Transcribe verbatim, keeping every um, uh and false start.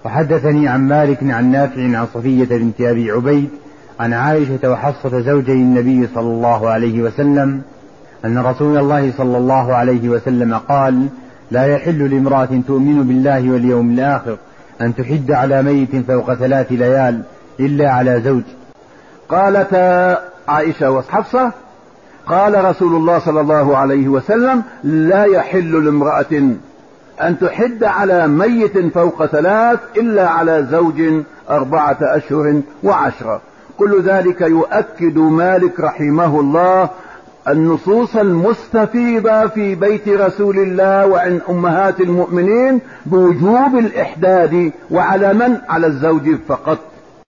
وحدثني عن مالك عن نافع عن صفية بنت أبي عبيد عن عائشة وحفصة زوجي النبي صلى الله عليه وسلم أن رسول الله صلى الله عليه وسلم قال: لا يحل لامرأة تؤمن بالله واليوم الآخر أن تحد على ميت فوق ثلاث ليال إلا على زوج. قالت عائشة وحفصة: قال رسول الله صلى الله عليه وسلم: لا يحل لامرأة أن تحد على ميت فوق ثلاث إلا على زوج أربعة أشهر وعشرة. كل ذلك يؤكد مالك رحمه الله النصوص المستفيضة في بيت رسول الله وعن أمهات المؤمنين بوجوب الإحداد، وعلى من؟ على الزوج فقط.